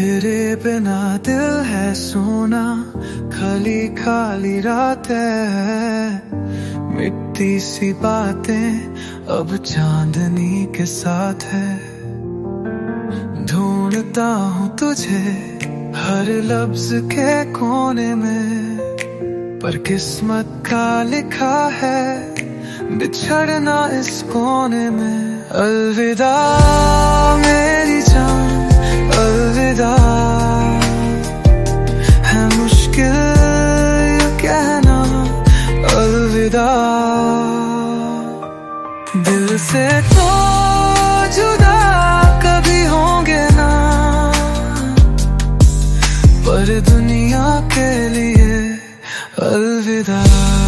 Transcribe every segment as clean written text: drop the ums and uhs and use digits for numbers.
तेरे बिना दिल है सोना, खाली खाली रातें, मिट्टी सी बातें अब चांदनी के साथ है। ढूंढता हूँ तुझे हर लफ्ज के कोने में, पर किस्मत का लिखा है बिछड़ना इस कोने में। अलविदा मेरी जान, अलविदा, है मुश्किल ये कहना अलविदा। दिल से तो जुदा कभी होंगे ना, पर दुनिया के लिए अलविदा।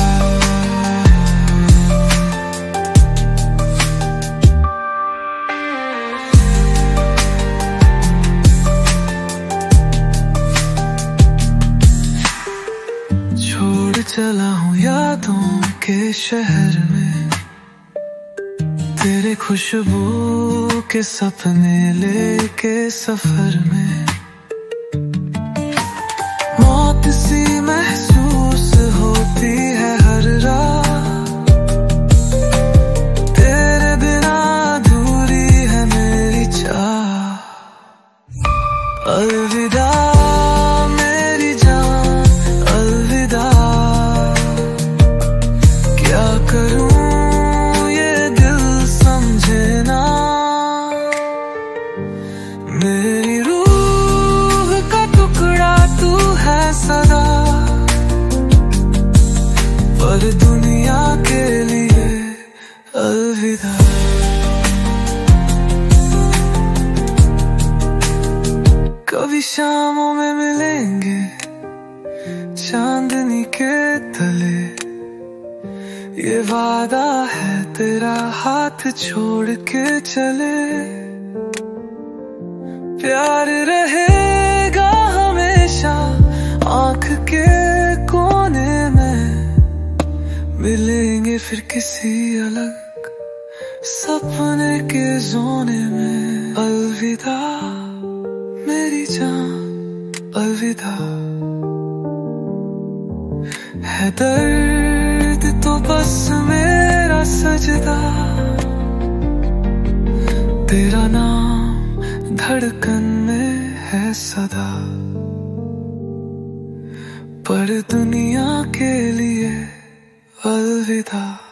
छोड़ चला हूँ यादों के शहर में, तेरे खुशबू के सपने लेके सफर में। मौत सी महसूस होती है हर रात, तेरे बिना अधूरी है मेरी चाह। अलविदा मेरी जान, अलविदा, क्या करूं ये दिल समझे ना। मेरी रूह का टुकड़ा तू है सदा, पर दुनिया के लिए अलविदा। कभी शामों में मिलेंगे चांदनी के तले, ये वादा है तेरा हाथ छोड़ के चले। प्यार रहेगा हमेशा आँख के कोने में, मिलेंगे फिर किसी अलग सपने के जोने में। अलविदा मेरी जान, अलविदा, है दर्द तो बस मेरा सजदा। तेरा नाम धड़कन में है सदा, पर दुनिया के लिए अलविदा।